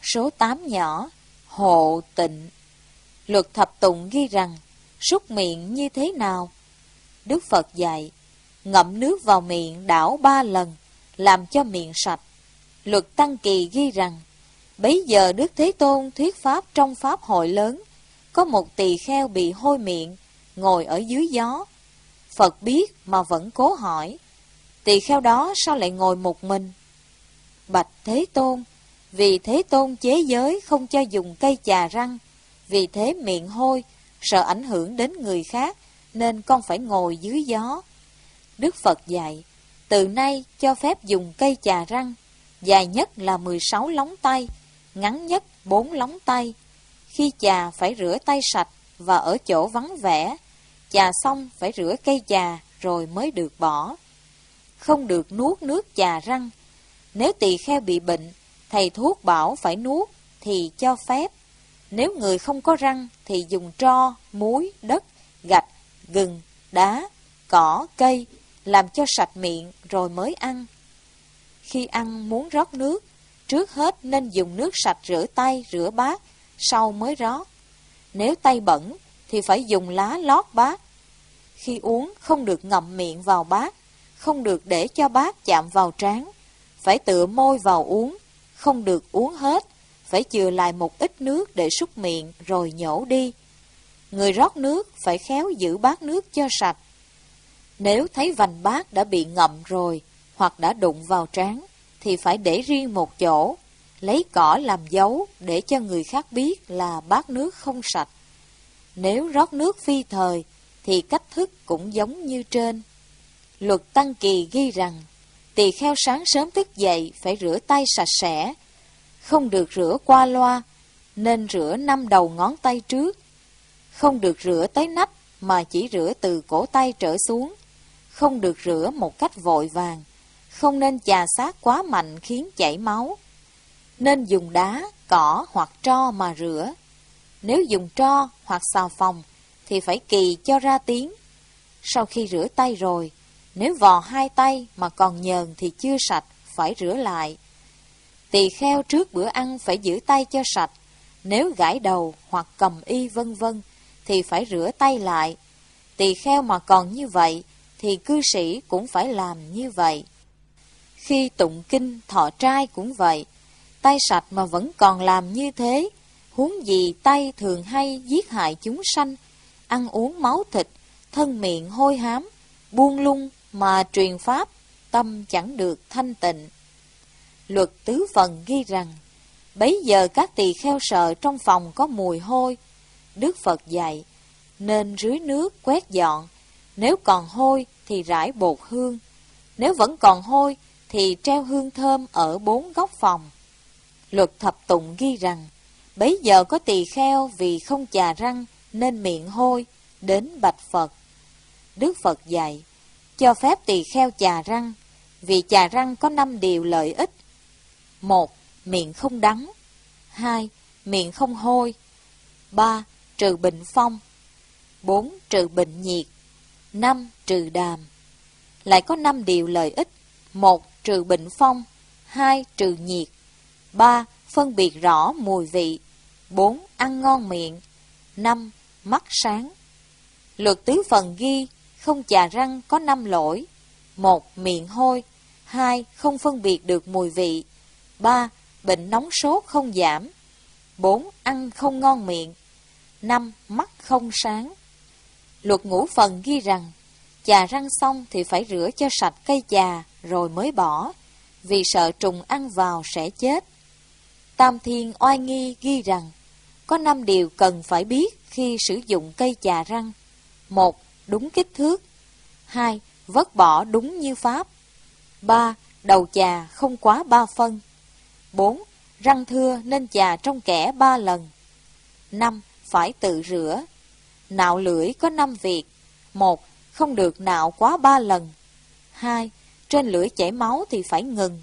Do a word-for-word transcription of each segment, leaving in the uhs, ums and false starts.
Số tám nhỏ, hộ tịnh. Luật thập tụng ghi rằng, súc miệng như thế nào? Đức Phật dạy, ngậm nước vào miệng đảo ba lần, làm cho miệng sạch. Luật Tăng Kỳ ghi rằng, bấy giờ Đức Thế Tôn thuyết pháp trong pháp hội lớn, có một tỳ kheo bị hôi miệng, ngồi ở dưới gió. Phật biết mà vẫn cố hỏi, tỳ kheo đó sao lại ngồi một mình? Bạch Thế Tôn, vì Thế Tôn chế giới không cho dùng cây chà răng, vì thế miệng hôi, sợ ảnh hưởng đến người khác, nên con phải ngồi dưới gió. Đức Phật dạy, từ nay cho phép dùng cây chà răng, dài nhất là mười sáu lóng tay, ngắn nhất bốn lóng tay. Khi chà phải rửa tay sạch và ở chỗ vắng vẻ. Chà xong phải rửa cây chà rồi mới được bỏ. Không được nuốt nước chà răng. Nếu tỳ kheo bị bệnh, thầy thuốc bảo phải nuốt thì cho phép. Nếu người không có răng thì dùng tro, muối, đất, gạch, gừng, đá, cỏ, cây, làm cho sạch miệng rồi mới ăn. Khi ăn muốn rót nước, trước hết nên dùng nước sạch rửa tay, rửa bát, sau mới rót. Nếu tay bẩn thì phải dùng lá lót bát. Khi uống không được ngậm miệng vào bát, không được để cho bát chạm vào trán, phải tựa môi vào uống, không được uống hết, phải chừa lại một ít nước để súc miệng rồi nhổ đi. Người rót nước phải khéo giữ bát nước cho sạch. Nếu thấy vành bát đã bị ngậm rồi hoặc đã đụng vào trán thì phải để riêng một chỗ, lấy cỏ làm dấu để cho người khác biết là bát nước không sạch. Nếu rót nước phi thời thì cách thức cũng giống như trên. Luật Tăng Kỳ ghi rằng, tỳ kheo sáng sớm thức dậy phải rửa tay sạch sẽ, không được rửa qua loa, nên rửa năm đầu ngón tay trước. Không được rửa tới nách mà chỉ rửa từ cổ tay trở xuống. Không được rửa một cách vội vàng. Không nên chà xát quá mạnh khiến chảy máu. Nên dùng đá, cỏ hoặc tro mà rửa. Nếu dùng tro hoặc xà phòng thì phải kỳ cho ra tiếng. Sau khi rửa tay rồi, nếu vò hai tay mà còn nhờn thì chưa sạch, phải rửa lại. Tỳ kheo trước bữa ăn phải giữ tay cho sạch. Nếu gãi đầu hoặc cầm y vân vân thì phải rửa tay lại. Tỳ kheo mà còn như vậy thì cư sĩ cũng phải làm như vậy. Khi tụng kinh thọ trai cũng vậy, tay sạch mà vẫn còn làm như thế, huống gì tay thường hay giết hại chúng sanh, ăn uống máu thịt, thân miệng hôi hám, buông lung mà truyền pháp, tâm chẳng được thanh tịnh. Luật Tứ Phần ghi rằng, bấy giờ các tỳ kheo sợ trong phòng có mùi hôi. Đức Phật dạy, nên rưới nước quét dọn, nếu còn hôi thì rải bột hương, nếu vẫn còn hôi thì treo hương thơm ở bốn góc phòng. Luật Thập Tụng ghi rằng, bấy giờ có tỳ kheo vì không chà răng nên miệng hôi, đến bạch Phật. Đức Phật dạy, cho phép tỳ kheo chà răng, vì chà răng có năm điều lợi ích. Một, miệng không đắng. Hai, miệng không hôi. Ba, trừ bệnh phong. Bốn, trừ bệnh nhiệt. Năm, trừ đàm. Lại có năm điều lợi ích. Một, trừ bệnh phong. Hai, trừ nhiệt. Ba, phân biệt rõ mùi vị. Bốn, ăn ngon miệng. Năm, mắt sáng. Luật Tứ Phần ghi, không chà răng có năm lỗi. Một, miệng hôi. Hai, không phân biệt được mùi vị. Ba, bệnh nóng sốt không giảm. Bốn, ăn không ngon miệng. Năm, mắt không sáng. Luật Ngũ Phần ghi rằng, chà răng xong thì phải rửa cho sạch cây chà rồi mới bỏ, vì sợ trùng ăn vào sẽ chết. Tam Thiên Oai Nghi ghi rằng, có năm điều cần phải biết khi sử dụng cây chà răng. Một, đúng kích thước. Hai, vớt bỏ đúng như pháp. Ba, đầu chà không quá ba phân. Bốn, răng thưa nên chà trong kẽ ba lần. Năm, phải tự rửa. Nạo lưỡi có năm việc. Một, không được nạo quá ba lần. Hai, trên lưỡi chảy máu thì phải ngừng.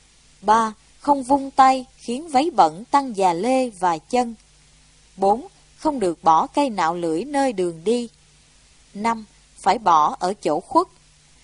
Ba, không vung tay khiến váy bẩn tăng già lê và chân. Bốn, không được bỏ cây nạo lưỡi nơi đường đi. Năm, phải bỏ ở chỗ khuất.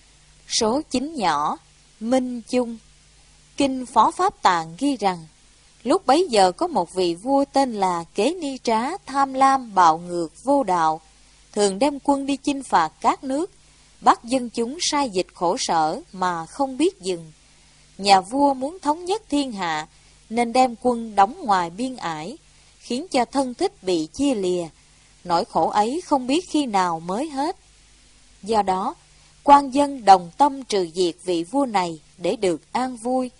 Số chín nhỏ, Minh Chung. Kinh Phó Pháp Tạng ghi rằng, Lúc bấy giờ có một vị vua tên là Kế Ni Trá, tham lam, bạo ngược, vô đạo, thường đem quân đi chinh phạt các nước, bắt dân chúng sai dịch khổ sở mà không biết dừng. Nhà vua muốn thống nhất thiên hạ, nên đem quân đóng ngoài biên ải, khiến cho thân thích bị chia lìa. Nỗi khổ ấy không biết khi nào mới hết. Do đó, quan dân đồng tâm trừ diệt vị vua này để được an vui.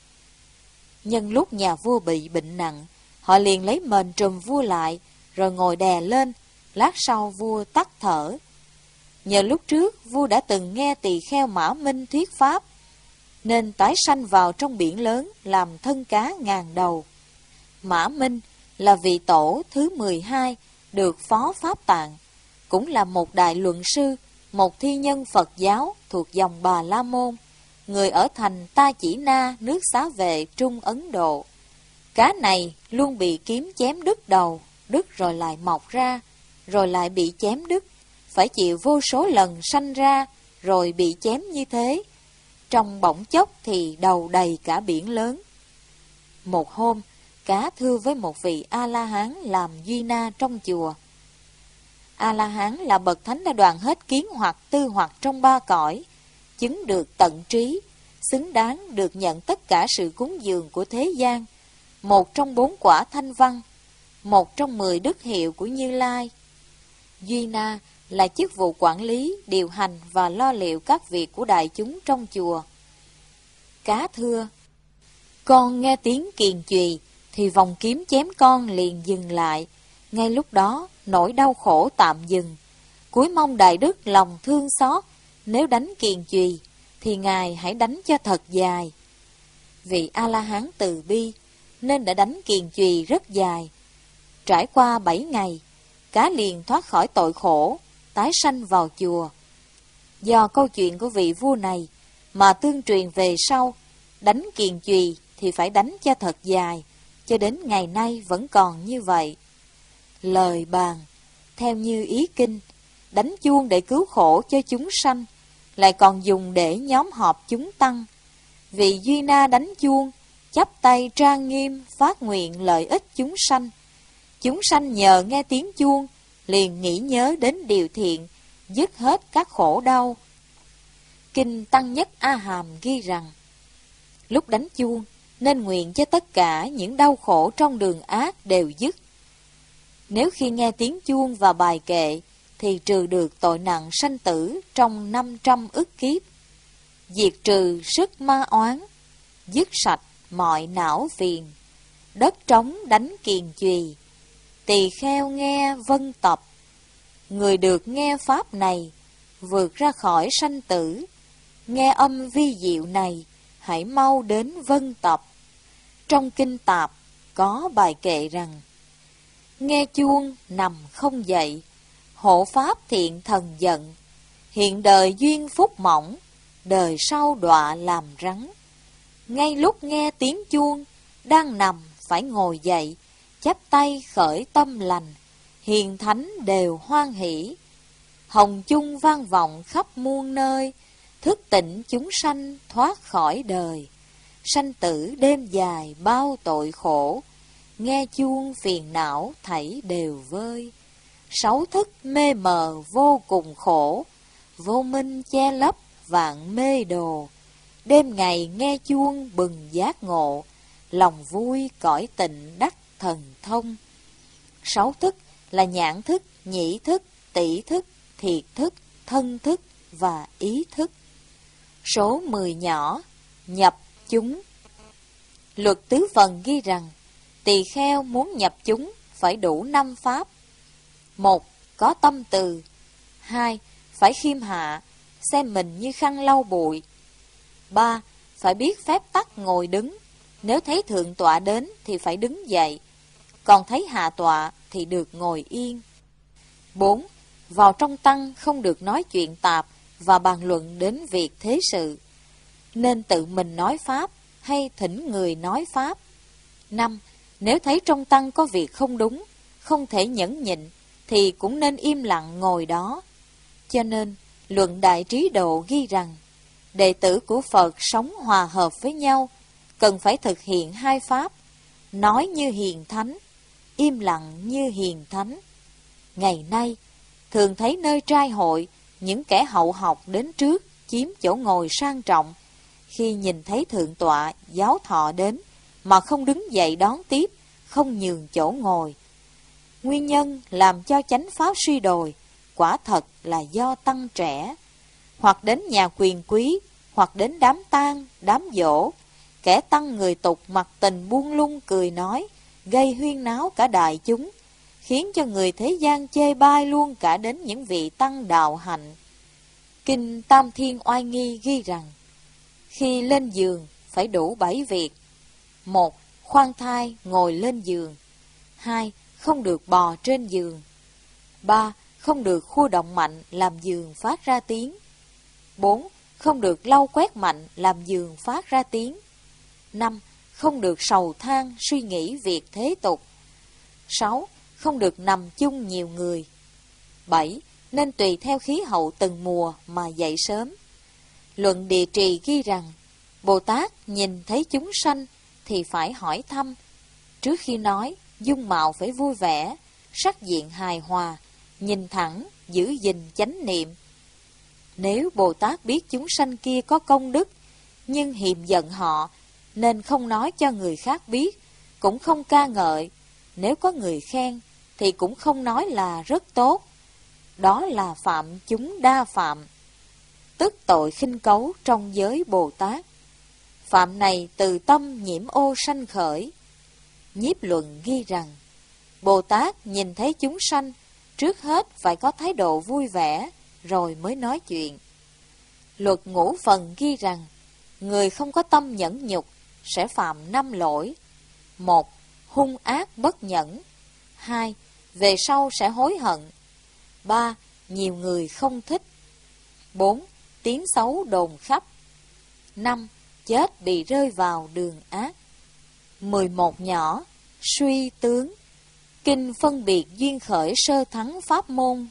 Nhân lúc nhà vua bị bệnh nặng, họ liền lấy mền trùm vua lại, rồi ngồi đè lên. Lát sau vua tắt thở. Nhờ lúc trước vua đã từng nghe tỳ kheo Mã Minh thuyết pháp, nên tái sanh vào trong biển lớn làm thân cá ngàn đầu. Mã Minh là vị tổ thứ mười hai được phó Pháp Tạng, cũng là một đại luận sư, một thi nhân Phật giáo thuộc dòng Bà La Môn, người ở thành Ta Chỉ Na, nước Xá Vệ, Trung Ấn Độ. Cá này luôn bị kiếm chém đứt đầu, đứt rồi lại mọc ra, rồi lại bị chém đứt, phải chịu vô số lần sanh ra, rồi bị chém như thế. Trong bỗng chốc thì đầu đầy cả biển lớn. Một hôm, cá thưa với một vị A-la-hán làm duy na trong chùa. A-la-hán là bậc thánh đã đoạn hết kiến hoặc tư hoặc trong ba cõi, chứng được tận trí, xứng đáng được nhận tất cả sự cúng dường của thế gian, một trong bốn quả thanh văn, một trong mười đức hiệu của Như Lai. Duy na là chức vụ quản lý, điều hành và lo liệu các việc của đại chúng trong chùa. Cá thưa: con nghe tiếng kiền chùy thì vòng kiếm chém con liền dừng lại. Ngay lúc đó nỗi đau khổ tạm dừng. Cúi mong đại đức lòng thương xót, nếu đánh kiền chùy thì ngài hãy đánh cho thật dài. Vị A-la-hán từ bi nên đã đánh kiền chùy rất dài. Trải qua bảy ngày, cá liền thoát khỏi tội khổ, tái sanh vào chùa. Do câu chuyện của vị vua này mà tương truyền về sau, đánh kiền chùy thì phải đánh cho thật dài, cho đến ngày nay vẫn còn như vậy. Lời bàn, theo như ý kinh, đánh chuông để cứu khổ cho chúng sanh, lại còn dùng để nhóm họp chúng tăng. Vị duy na đánh chuông, chắp tay trang nghiêm, phát nguyện lợi ích chúng sanh. Chúng sanh nhờ nghe tiếng chuông, liền nghĩ nhớ đến điều thiện, dứt hết các khổ đau. Kinh Tăng Nhất A Hàm ghi rằng, lúc đánh chuông, nên nguyện cho tất cả những đau khổ trong đường ác đều dứt. Nếu khi nghe tiếng chuông và bài kệ, thì trừ được tội nặng sanh tử trong năm trăm ức kiếp, diệt trừ sức ma oán, dứt sạch mọi não phiền, đất trống đánh kiền chùy, tỳ kheo nghe vân tập. Người được nghe pháp này, vượt ra khỏi sanh tử, nghe âm vi diệu này, hãy mau đến vân tập. Trong kinh Tạp có bài kệ rằng, nghe chuông nằm không dậy, hộ pháp thiện thần giận, hiện đời duyên phúc mỏng, đời sau đọa làm rắn. Ngay lúc nghe tiếng chuông, đang nằm phải ngồi dậy, chắp tay khởi tâm lành, hiền thánh đều hoan hỷ. Hồng chung vang vọng khắp muôn nơi, thức tỉnh chúng sanh thoát khỏi đời. Sanh tử đêm dài bao tội khổ, nghe chuông phiền não thảy đều vơi. Sáu thức mê mờ vô cùng khổ, vô minh che lấp vạn mê đồ. Đêm ngày nghe chuông bừng giác ngộ, lòng vui cõi tịnh đắc thần thông. Sáu thức là nhãn thức, nhĩ thức, tỷ thức, thiệt thức, thân thức và ý thức. Số mười nhỏ, nhập chúng. Luật tứ phần ghi rằng, tỳ kheo muốn nhập chúng phải đủ năm pháp. Một, có tâm từ. Hai, phải khiêm hạ, xem mình như khăn lau bụi. Ba, phải biết phép tắc ngồi đứng. Nếu thấy thượng tọa đến thì phải đứng dậy, còn thấy hạ tọa thì được ngồi yên. Bốn, vào trong tăng không được nói chuyện tạp và bàn luận đến việc thế sự, nên tự mình nói pháp hay thỉnh người nói pháp. Năm, nếu thấy trong tăng có việc không đúng, không thể nhẫn nhịn, thì cũng nên im lặng ngồi đó. Cho nên, luận Đại Trí Độ ghi rằng, đệ tử của Phật sống hòa hợp với nhau, cần phải thực hiện hai pháp. nói như hiền thánh, im lặng như hiền thánh. Ngày nay, thường thấy nơi trai hội, những kẻ hậu học đến trước chiếm chỗ ngồi sang trọng. Khi nhìn thấy thượng tọa, giáo thọ đến, mà không đứng dậy đón tiếp, không nhường chỗ ngồi. Nguyên nhân làm cho chánh pháp suy đồi, quả thật là do tăng trẻ. Hoặc đến nhà quyền quý, hoặc đến đám tang, đám giỗ, kẻ tăng người tục mặc tình buông lung cười nói, gây huyên náo cả đại chúng, khiến cho người thế gian chê bai luôn cả đến những vị tăng đạo hạnh. Kinh Tam Thiên Oai Nghi ghi rằng, khi lên giường phải đủ bảy việc. Một, khoan thai ngồi lên giường. Hai, không được bò trên giường. Ba, không được khua động mạnh làm giường phát ra tiếng. Bốn, không được lau quét mạnh làm giường phát ra tiếng. Năm, không được sầu than suy nghĩ việc thế tục. Sáu, không được nằm chung nhiều người. Bảy, nên tùy theo khí hậu từng mùa mà dậy sớm. Luận Địa Trì ghi rằng, Bồ Tát nhìn thấy chúng sanh thì phải hỏi thăm. Trước khi nói, dung mạo phải vui vẻ, sắc diện hài hòa, nhìn thẳng, giữ gìn chánh niệm. Nếu Bồ Tát biết chúng sanh kia có công đức, nhưng hiềm giận họ, nên không nói cho người khác biết, cũng không ca ngợi. Nếu có người khen, thì cũng không nói là rất tốt. Đó là phạm chúng đa phạm, tức tội khinh cấu trong giới Bồ Tát. Phạm này từ tâm nhiễm ô sanh khởi. Nhiếp Luận ghi rằng, Bồ Tát nhìn thấy chúng sanh, trước hết phải có thái độ vui vẻ, rồi mới nói chuyện. Luật Ngũ Phần ghi rằng, người không có tâm nhẫn nhục sẽ phạm năm lỗi. Một, hung ác bất nhẫn. Hai, về sau sẽ hối hận. Ba, nhiều người không thích. Bốn, tiếng xấu đồn khắp. Năm, chết bị rơi vào đường ác. Mười một nhỏ, suy tướng. Kinh phân biệt duyên khởi sơ thắng pháp môn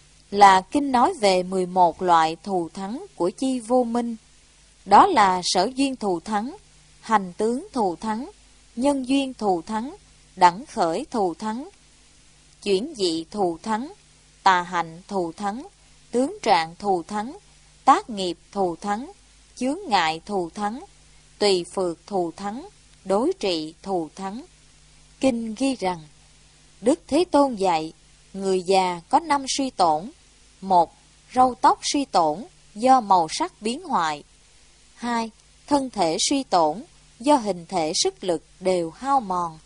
là kinh nói về mười một loại thù thắng của chi vô minh. Đó là sở duyên thù thắng, hành tướng thù thắng, nhân duyên thù thắng, đẳng khởi thù thắng, chuyển dị thù thắng, tà hạnh thù thắng, tướng trạng thù thắng, tác nghiệp thù thắng, chướng ngại thù thắng, tùy phược thù thắng, đối trị thù thắng. Kinh ghi rằng, Đức Thế Tôn dạy, người già có năm suy tổn. Một, râu tóc suy tổn do màu sắc biến hoại. Hai, thân thể suy tổn do hình thể sức lực đều hao mòn.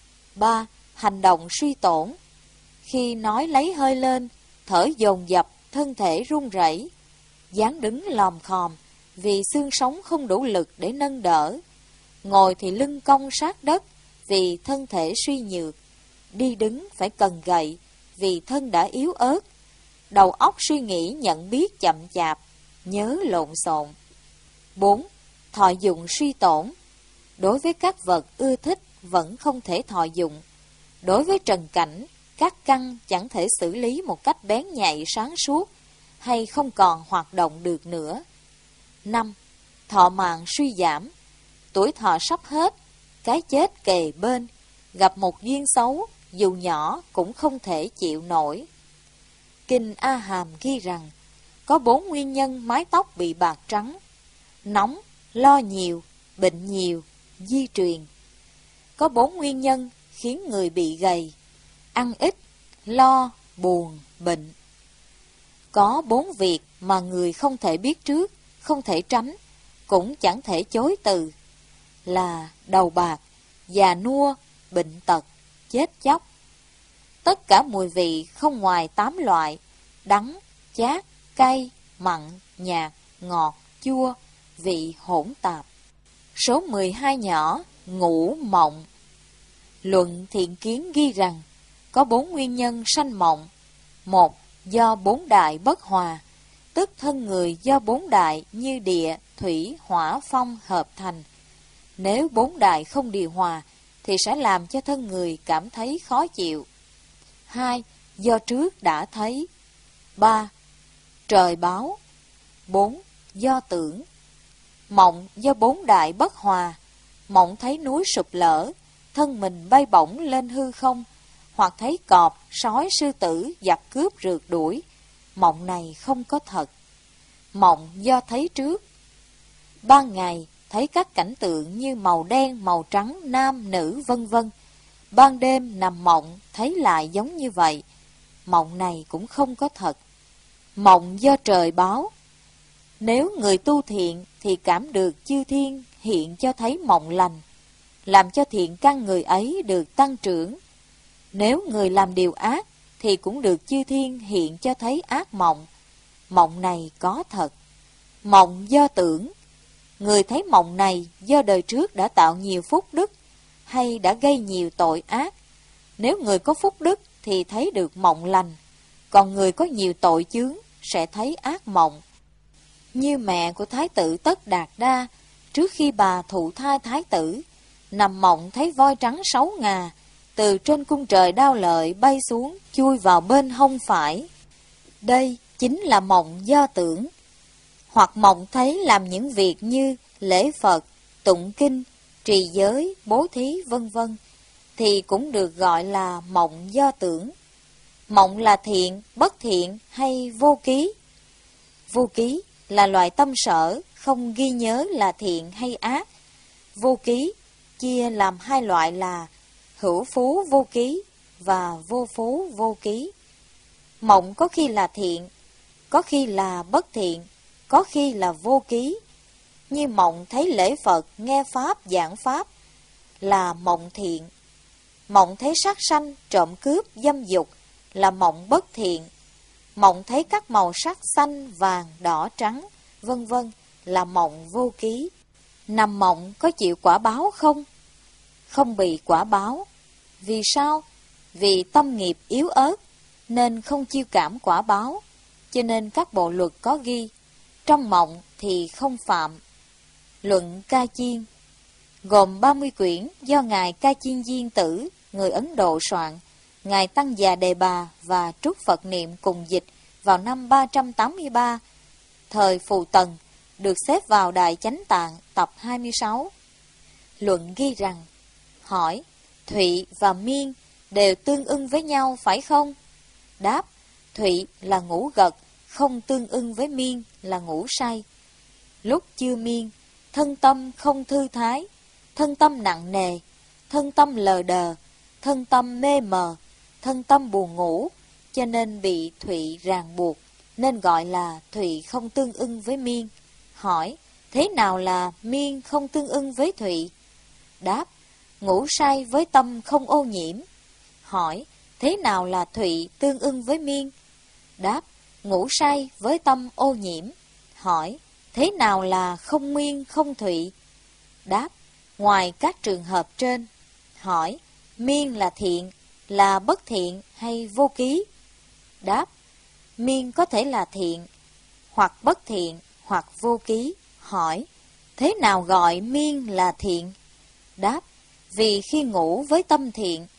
Ba, hành động suy tổn. Khi nói lấy hơi lên, thở dồn dập, thân thể run rẩy, dáng đứng lòm khòm vì xương sống không đủ lực để nâng đỡ. Ngồi thì lưng cong sát đất vì thân thể suy nhược. Đi đứng phải cần gậy vì thân đã yếu ớt. Đầu óc suy nghĩ nhận biết chậm chạp, nhớ lộn xộn. Bốn, thọ dụng suy tổn. Đối với các vật ưa thích vẫn không thể thọ dụng. Đối với trần cảnh, các căn chẳng thể xử lý một cách bén nhạy sáng suốt, hay không còn hoạt động được nữa. Năm, thọ mạng suy giảm. Tuổi thọ sắp hết, cái chết kề bên, gặp một duyên xấu, dù nhỏ cũng không thể chịu nổi. Kinh A Hàm ghi rằng, có bốn nguyên nhân mái tóc bị bạc trắng: nóng, lo nhiều, bệnh nhiều, di truyền. Có bốn nguyên nhân khiến người bị gầy: ăn ít, lo, buồn, bệnh. Có bốn việc mà người không thể biết trước, không thể tránh, cũng chẳng thể chối từ, là đầu bạc, già nua, bệnh tật, chết chóc. Tất cả mùi vị không ngoài tám loại: đắng, chát, cay, mặn, nhạt, ngọt, chua, vị hỗn tạp. Số mười hai nhỏ, ngủ mộng. Luận Thiện Kiến ghi rằng, có bốn nguyên nhân sanh mộng. Một, do bốn đại bất hòa, tức thân người do bốn đại như địa, thủy, hỏa, phong hợp thành. Nếu bốn đại không điều hòa, thì sẽ làm cho thân người cảm thấy khó chịu. Hai, do trước đã thấy. Ba, trời báo. Bốn, do tưởng. Mộng do bốn đại bất hòa. Mộng thấy núi sụp lở, thân mình bay bổng lên hư không, hoặc thấy cọp, sói, sư tử, giặc cướp rượt đuổi. Mộng này không có thật. Mộng do thấy trước. Ban ngày thấy các cảnh tượng như màu đen, màu trắng, nam, nữ, vân vân. Ban đêm nằm mộng thấy lại giống như vậy. Mộng này cũng không có thật. Mộng do trời báo. Nếu người tu thiện thì cảm được chư thiên hiện cho thấy mộng lành, làm cho thiện căn người ấy được tăng trưởng. Nếu người làm điều ác thì cũng được chư thiên hiện cho thấy ác mộng. Mộng này có thật. Mộng do tưởng. Người thấy mộng này do đời trước đã tạo nhiều phúc đức hay đã gây nhiều tội ác. Nếu người có phúc đức thì thấy được mộng lành, còn người có nhiều tội chướng sẽ thấy ác mộng. Như mẹ của Thái tử Tất Đạt Đa, trước khi bà thụ thai Thái tử, nằm mộng thấy voi trắng sáu ngà từ trên cung trời Đao Lợi bay xuống, chui vào bên hông phải. Đây chính là mộng do tưởng. Hoặc mộng thấy làm những việc như lễ Phật, tụng kinh, trì giới, bố thí, vân vân, thì cũng được gọi là mộng do tưởng. Mộng là thiện, bất thiện hay vô ký? Vô ký là loại tâm sở, không ghi nhớ là thiện hay ác. Vô ký chia làm hai loại là hữu phú vô ký và vô phú vô ký. Mộng có khi là thiện, có khi là bất thiện, có khi là vô ký. Như mộng thấy lễ Phật, nghe Pháp, giảng Pháp là mộng thiện. Mộng thấy sát sanh, trộm cướp, dâm dục là mộng bất thiện. Mộng thấy các màu sắc xanh, vàng, đỏ, trắng, vân vân là mộng vô ký. Nằm mộng có chịu quả báo không? Không bị quả báo. Vì sao? Vì tâm nghiệp yếu ớt nên không chiêu cảm quả báo. Cho nên các bộ luật có ghi, trong mộng thì không phạm. Luận Ca Chiên gồm ba mươi quyển do Ngài Ca Chiên Diên Tử, người Ấn Độ soạn. Ngài Tăng Già Đề Bà và Trúc Phật Niệm cùng dịch vào năm ba trăm tám mươi ba, thời Phù Tần, được xếp vào Đại Chánh Tạng tập hai mươi sáu. Luận ghi rằng, hỏi, Thụy và Miên đều tương ưng với nhau phải không? Đáp, Thụy là ngủ gật, không tương ưng với Miên là ngủ say. Lúc chưa miên, thân tâm không thư thái, thân tâm nặng nề, thân tâm lờ đờ, thân tâm mê mờ, thân tâm buồn ngủ, cho nên bị Thụy ràng buộc, nên gọi là Thụy không tương ưng với Miên. Hỏi, thế nào là Miên không tương ưng với Thụy? Đáp, ngủ say với tâm không ô nhiễm. Hỏi, thế nào là Thụy tương ưng với Miên? Đáp, ngủ say với tâm ô nhiễm. Hỏi, thế nào là không Miên không Thụy? Đáp, ngoài các trường hợp trên. Hỏi, Miên là thiện, là bất thiện hay vô ký? Đáp, Miên có thể là thiện, hoặc bất thiện, hoặc vô ký. Hỏi, thế nào gọi Miên là thiện? Đáp, vì khi ngủ với tâm thiện.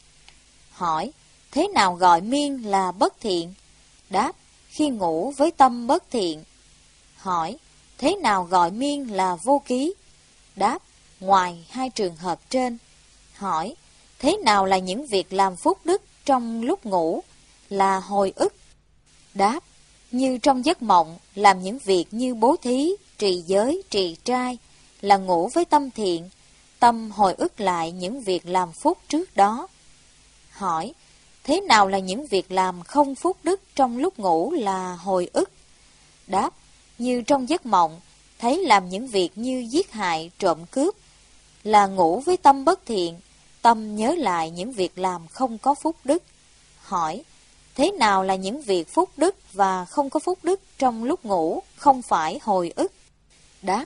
Hỏi, thế nào gọi Miên là bất thiện? Đáp, khi ngủ với tâm bất thiện. Hỏi, thế nào gọi Miên là vô ký? Đáp, ngoài hai trường hợp trên. Hỏi, thế nào là những việc làm phúc đức trong lúc ngủ? Là hồi ức. Đáp, như trong giấc mộng làm những việc như bố thí, trì giới, trì trai, là ngủ với tâm thiện, tâm hồi ức lại những việc làm phúc trước đó. Hỏi, thế nào là những việc làm không phúc đức trong lúc ngủ là hồi ức? Đáp, như trong giấc mộng thấy làm những việc như giết hại, trộm cướp, là ngủ với tâm bất thiện, tâm nhớ lại những việc làm không có phúc đức. Hỏi, thế nào là những việc phúc đức và không có phúc đức trong lúc ngủ không phải hồi ức? Đáp,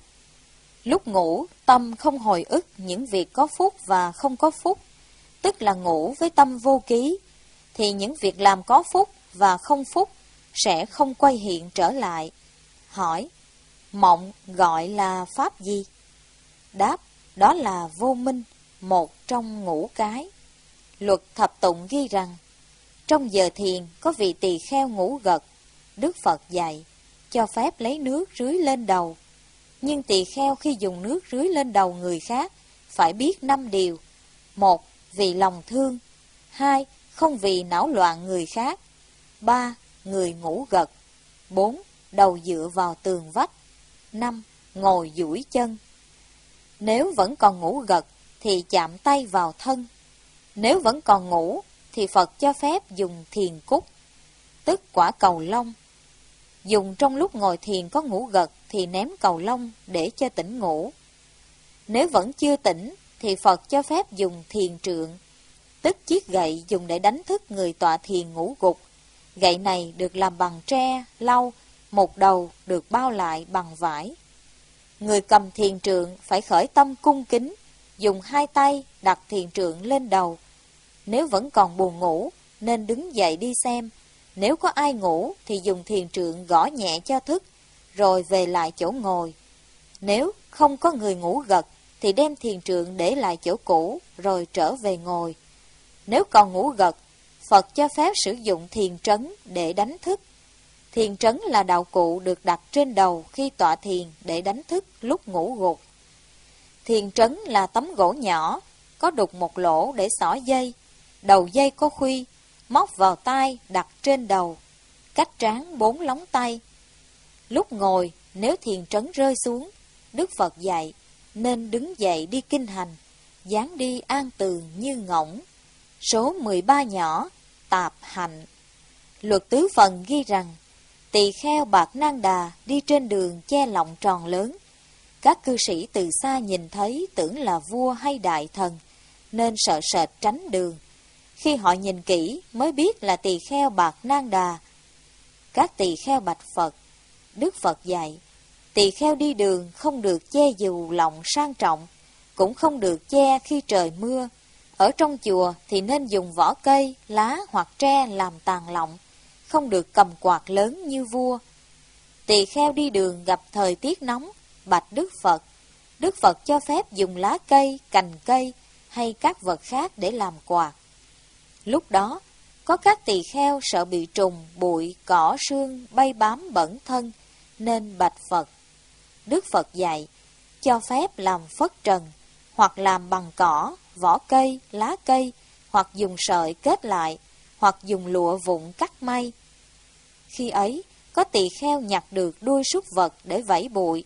lúc ngủ tâm không hồi ức những việc có phúc và không có phúc, tức là ngủ với tâm vô ký, thì những việc làm có phúc và không phúc sẽ không quay hiện trở lại. Hỏi, mộng gọi là pháp gì? Đáp, đó là vô minh, một trong ngũ cái. Luật Thập Tụng ghi rằng, trong giờ thiền có vị tỳ kheo ngủ gật, Đức Phật dạy, cho phép lấy nước rưới lên đầu. Nhưng tỳ kheo khi dùng nước rưới lên đầu người khác, phải biết năm điều. Một, vì lòng thương. Hai, không vì não loạn người khác. Ba, người ngủ gật. Bốn, đầu dựa vào tường vách. Năm, ngồi duỗi chân. Nếu vẫn còn ngủ gật thì chạm tay vào thân. Nếu vẫn còn ngủ thì Phật cho phép dùng thiền cúc, tức quả cầu lông. Dùng trong lúc ngồi thiền có ngủ gật thì ném cầu lông để cho tỉnh ngủ. Nếu vẫn chưa tỉnh thì Phật cho phép dùng thiền trượng, tức chiếc gậy dùng để đánh thức người tọa thiền ngủ gục. Gậy này được làm bằng tre, lau, một đầu được bao lại bằng vải. Người cầm thiền trượng phải khởi tâm cung kính, dùng hai tay đặt thiền trượng lên đầu. Nếu vẫn còn buồn ngủ nên đứng dậy đi xem. Nếu có ai ngủ thì dùng thiền trượng gõ nhẹ cho thức, rồi về lại chỗ ngồi. Nếu không có người ngủ gật thì đem thiền trượng để lại chỗ cũ rồi trở về ngồi. Nếu còn ngủ gật, Phật cho phép sử dụng thiền trấn để đánh thức. Thiền trấn là đạo cụ được đặt trên đầu khi tọa thiền để đánh thức lúc ngủ gục. Thiền trấn là tấm gỗ nhỏ, có đục một lỗ để xỏ dây. Đầu dây có khuy, móc vào tai đặt trên đầu, cách trán bốn lóng tay. Lúc ngồi, nếu thiền trấn rơi xuống, Đức Phật dạy nên đứng dậy đi kinh hành, dáng đi an tường như ngỗng. Số mười ba nhỏ, tạp hạnh. Luật tứ phần ghi rằng, tỳ kheo Bạt Nang Đà đi trên đường che lọng tròn lớn. Các cư sĩ từ xa nhìn thấy tưởng là vua hay đại thần, nên sợ sệt tránh đường. Khi họ nhìn kỹ mới biết là tỳ kheo Bạt Nang Đà. Các tỳ kheo bạch Phật. Đức Phật dạy, tỳ kheo đi đường không được che dù lọng sang trọng, cũng không được che khi trời mưa. Ở trong chùa thì nên dùng vỏ cây, lá hoặc tre làm tàn lọng, không được cầm quạt lớn như vua. Tỳ kheo đi đường gặp thời tiết nóng, bạch Đức Phật. Đức Phật cho phép dùng lá cây, cành cây hay các vật khác để làm quạt. Lúc đó, có các tỳ kheo sợ bị trùng, bụi, cỏ, sương bay bám bẩn thân, nên bạch Phật. Đức Phật dạy, cho phép làm phất trần, hoặc làm bằng cỏ, vỏ cây, lá cây, hoặc dùng sợi kết lại, hoặc dùng lụa vụn cắt may. Khi ấy, có tỳ kheo nhặt được đuôi súc vật để vẩy bụi.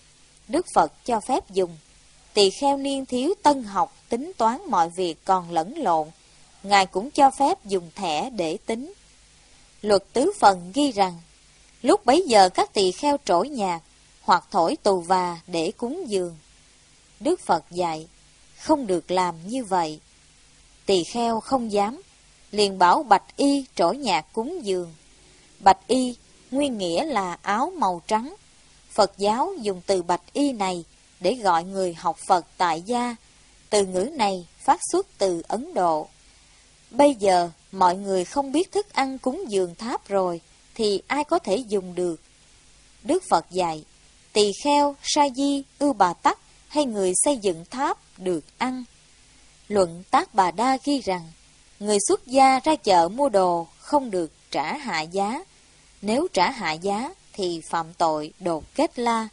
Đức Phật cho phép dùng. Tỳ kheo niên thiếu tân học, tính toán mọi việc còn lẫn lộn, Ngài cũng cho phép dùng thẻ để tính. Luật tứ phần ghi rằng, lúc bấy giờ các tỳ kheo trỗi nhạc, hoặc thổi tù và để cúng dường. Đức Phật dạy, không được làm như vậy. Tỳ kheo không dám, liền bảo bạch y trỗi nhạc cúng dường. Bạch y nguyên nghĩa là áo màu trắng. Phật giáo dùng từ bạch y này để gọi người học Phật tại gia. Từ ngữ này phát xuất từ Ấn Độ. Bây giờ mọi người không biết thức ăn cúng dường tháp rồi, thì ai có thể dùng được? Đức Phật dạy, tỳ kheo, sa di, ưu bà tắc hay người xây dựng tháp được ăn. Luận Tác Bà Đa ghi rằng, người xuất gia ra chợ mua đồ không được trả hạ giá. Nếu trả hạ giá thì phạm tội đột kết la.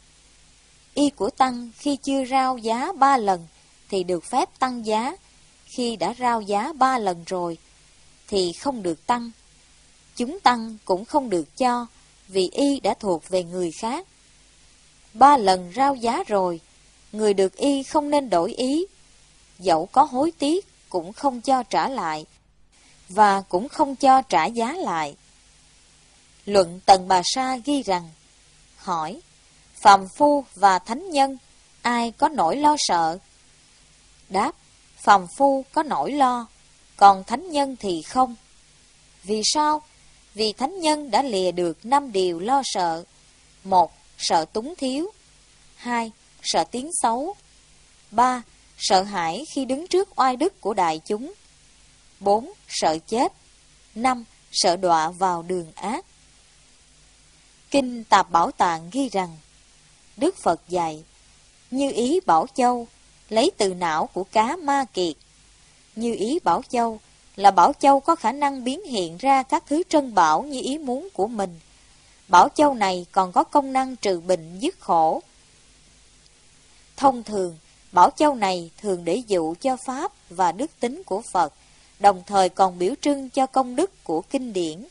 Y của tăng khi chưa rao giá ba lần thì được phép tăng giá. Khi đã rao giá ba lần rồi thì không được tăng. Chúng tăng cũng không được cho, vì y đã thuộc về người khác. Ba lần rao giá rồi, người được y không nên đổi ý. Dẫu có hối tiếc cũng không cho trả lại, và cũng không cho trả giá lại. Luận Tần Bà Sa ghi rằng, hỏi, phàm phu và thánh nhân, ai có nỗi lo sợ? Đáp, phàm phu có nỗi lo, còn thánh nhân thì không. Vì sao? Vì thánh nhân đã lìa được năm điều lo sợ. Một, sợ túng thiếu. Hai, sợ tiếng xấu. Ba, sợ hãi khi đứng trước oai đức của đại chúng. Bốn, sợ chết. Năm, sợ đọa vào đường ác. Kinh Tạp Bảo Tạng ghi rằng, Đức Phật dạy, như ý Bảo Châu, lấy từ não của cá ma kiệt. Như ý Bảo Châu là Bảo Châu có khả năng biến hiện ra các thứ trân bảo như ý muốn của mình. Bảo Châu này còn có công năng trừ bệnh dứt khổ. Thông thường, Bảo châu này thường để dụ cho pháp và đức tính của Phật, đồng thời còn biểu trưng cho công đức của kinh điển.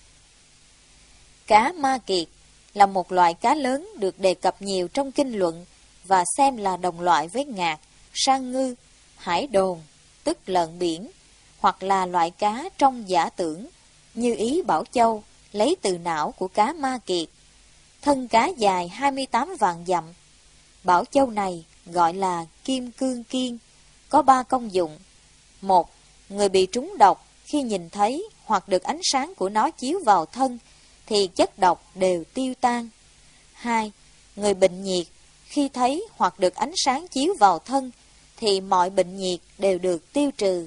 Cá ma kiệt là một loại cá lớn được đề cập nhiều trong kinh luận và xem là đồng loại với ngạc, sang ngư, hải đồn, tức lợn biển, hoặc là loại cá trong giả tưởng, như ý Bảo Châu lấy từ não của cá ma kiệt. Thân cá dài hai mươi tám vạn dặm. Bảo Châu này gọi là kim cương kiên, có ba công dụng. Một, người bị trúng độc khi nhìn thấy hoặc được ánh sáng của nó chiếu vào thân thì chất độc đều tiêu tan. Hai, người bệnh nhiệt khi thấy hoặc được ánh sáng chiếu vào thân thì mọi bệnh nhiệt đều được tiêu trừ.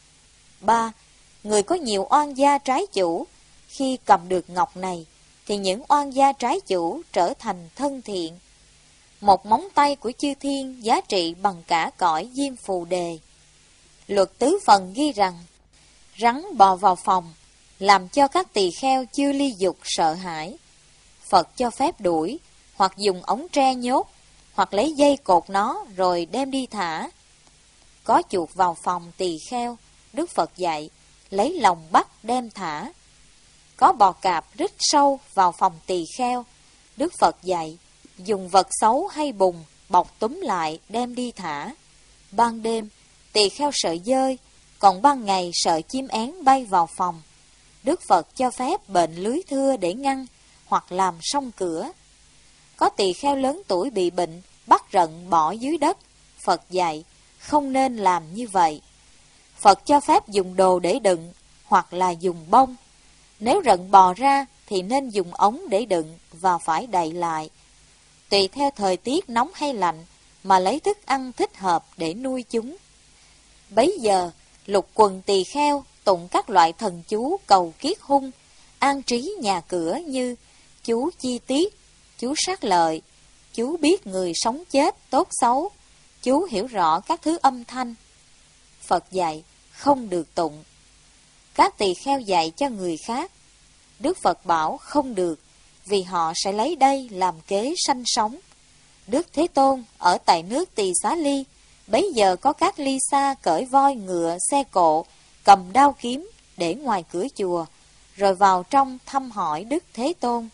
Ba, người có nhiều oan gia trái chủ khi cầm được ngọc này thì những oan gia trái chủ trở thành thân thiện. Một móng tay của chư thiên giá trị bằng cả cõi diêm phù đề. Luật tứ phần ghi rằng, rắn bò vào phòng, làm cho các tỳ kheo chưa ly dục sợ hãi. Phật cho phép đuổi, hoặc dùng ống tre nhốt, hoặc lấy dây cột nó rồi đem đi thả. Có chuột vào phòng tỳ kheo, Đức Phật dạy, lấy lòng bắt đem thả. Có bò cạp rít sâu vào phòng tỳ kheo, Đức Phật dạy, dùng vật xấu hay bùn bọc túm lại đem đi thả. Ban đêm tỳ kheo sợ dơi, còn ban ngày sợ chim én bay vào phòng, Đức Phật cho phép bệnh lưới thưa để ngăn hoặc làm song cửa. Có tỳ kheo lớn tuổi bị bệnh, bắt rận bỏ dưới đất, Phật dạy không nên làm như vậy. Phật cho phép dùng đồ để đựng hoặc là dùng bông. Nếu rận bò ra thì nên dùng ống để đựng và phải đậy lại. Tùy theo thời tiết nóng hay lạnh mà lấy thức ăn thích hợp để nuôi chúng. Bấy giờ lục quần tỳ kheo tụng các loại thần chú cầu kiết hung, an trí nhà cửa như chú chi tiết, chú sát lợi, chú biết người sống chết tốt xấu, chú hiểu rõ các thứ âm thanh. Phật dạy không được tụng. Các tỳ kheo dạy cho người khác, Đức Phật bảo không được, vì họ sẽ lấy đây làm kế sanh sống. Đức Thế Tôn ở tại nước Tỳ Xá Ly, bấy giờ có các ly sa cởi voi ngựa xe cộ, cầm đao kiếm để ngoài cửa chùa, rồi vào trong thăm hỏi Đức Thế Tôn.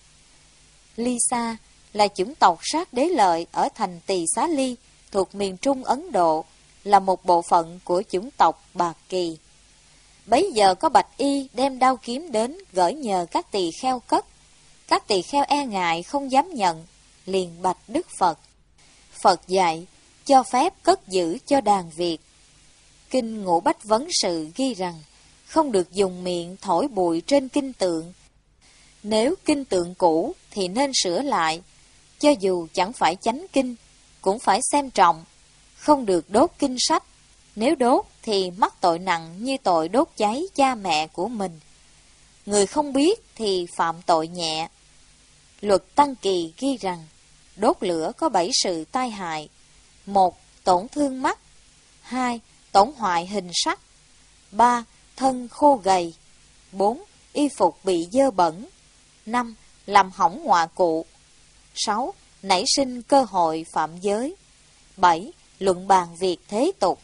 Ly sa là chủng tộc sát đế lợi ở thành Tỳ Xá Ly, thuộc miền Trung Ấn Độ, là một bộ phận của chủng tộc Bạc Kỳ. Bấy giờ có bạch y đem đao kiếm đến gửi nhờ các tỳ kheo cất. Các tỳ kheo e ngại không dám nhận, liền bạch Đức Phật. Phật dạy cho phép cất giữ cho đàn Việt. Kinh Ngũ Bách Vấn Sự ghi rằng không được dùng miệng thổi bụi trên kinh tượng. Nếu kinh tượng cũ thì nên sửa lại, cho dù chẳng phải chánh kinh, cũng phải xem trọng. Không được đốt kinh sách, nếu đốt thì mắc tội nặng như tội đốt cháy cha mẹ của mình. Người không biết thì phạm tội nhẹ. Luật Tăng Kỳ ghi rằng đốt lửa có bảy sự tai hại. Một, tổn thương mắt. Hai, tổn hoại hình sắc. Ba, thân khô gầy. Bốn, y phục bị dơ bẩn. Năm, làm hỏng ngọa cụ. Sáu, nảy sinh cơ hội phạm giới. Bảy, luận bàn việc thế tục.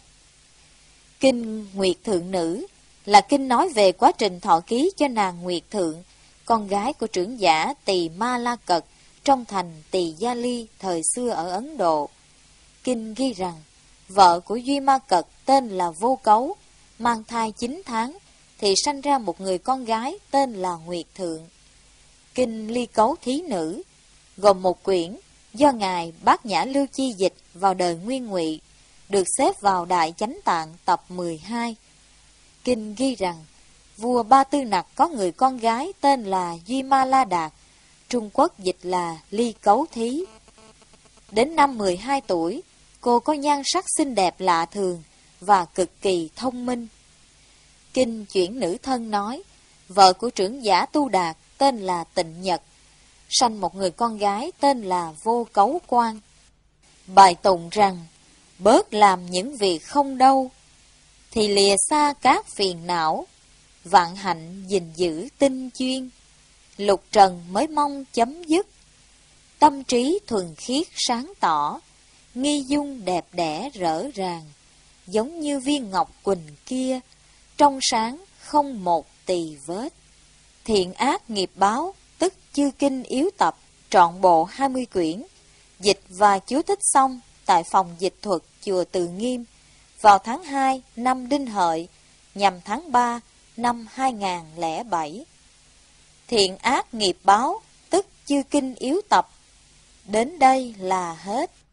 Kinh Nguyệt Thượng Nữ là kinh nói về quá trình thọ ký cho nàng Nguyệt Thượng, con gái của trưởng giả Tỳ Ma La Cật trong thành Tỳ Gia Ly thời xưa ở Ấn Độ. Kinh ghi rằng vợ của Duy Ma Cật tên là Vô Cấu, mang thai chín tháng thì sanh ra một người con gái tên là Nguyệt Thượng. Kinh Ly Cấu Thí Nữ gồm một quyển do ngài Bát Nhã Lưu Chi dịch vào đời Nguyên Ngụy, được xếp vào Đại Chánh Tạng tập mười hai. Kinh ghi rằng vua Ba Tư Nặc có người con gái tên là Duy Ma La Đạt, Trung Quốc dịch là Ly Cấu Thí. Đến năm mười hai tuổi, cô có nhan sắc xinh đẹp lạ thường và cực kỳ thông minh. Kinh Chuyển Nữ Thân nói, vợ của trưởng giả Tu Đạt tên là Tịnh Nhật, sanh một người con gái tên là Vô Cấu Quan. Bài tụng rằng, bớt làm những việc không đâu, thì lìa xa các phiền não, vạn hạnh gìn giữ tinh chuyên, lục trần mới mong chấm dứt, tâm trí thuần khiết sáng tỏ, nghi dung đẹp đẽ rỡ ràng, giống như viên ngọc quỳnh kia, trong sáng không một tì vết. Thiện ác nghiệp báo, tức chư kinh yếu tập, trọn bộ hai mươi quyển, dịch và chú thích xong tại phòng dịch thuật chùa Từ Nghiêm vào tháng hai năm Đinh Hợi, nhằm tháng ba năm hai nghìn không trăm lẻ bảy. Thiện ác nghiệp báo, tức chư kinh yếu tập. Đến đây là hết.